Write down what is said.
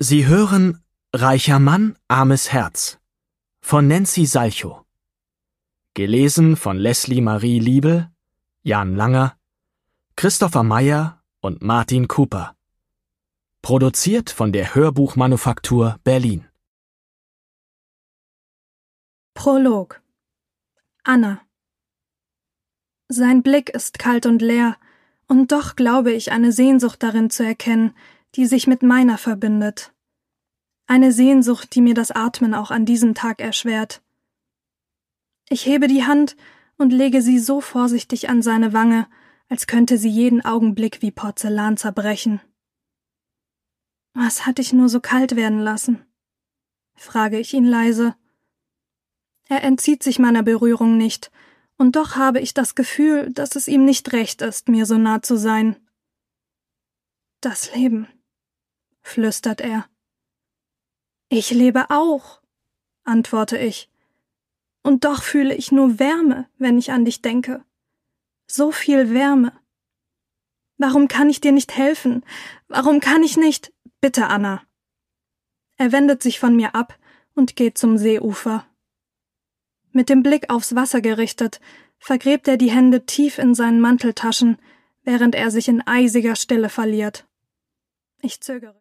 Sie hören Reicher Mann, armes Herz von Nancy Salchow. Gelesen von Leslie Marie Liebel, Jan Langer, Christopher Meyer und Martin Cooper. Produziert von der Hörbuchmanufaktur Berlin. Prolog. Anna. Sein Blick ist kalt und leer, und doch glaube ich, eine Sehnsucht darin zu erkennen, die sich mit meiner verbindet. Eine Sehnsucht, die mir das Atmen auch an diesem Tag erschwert. Ich hebe die Hand und lege sie so vorsichtig an seine Wange, als könnte sie jeden Augenblick wie Porzellan zerbrechen. Was hat dich nur so kalt werden lassen? Frage ich ihn leise. Er entzieht sich meiner Berührung nicht, und doch habe ich das Gefühl, dass es ihm nicht recht ist, mir so nah zu sein. Das Leben, flüstert er. Ich lebe auch, antworte ich. Und doch fühle ich nur Wärme, wenn ich an dich denke. So viel Wärme. Warum kann ich dir nicht helfen? Warum kann ich nicht? Bitte, Anna. Er wendet sich von mir ab und geht zum Seeufer. Mit dem Blick aufs Wasser gerichtet, vergräbt er die Hände tief in seinen Manteltaschen, während er sich in eisiger Stille verliert. Ich zögere.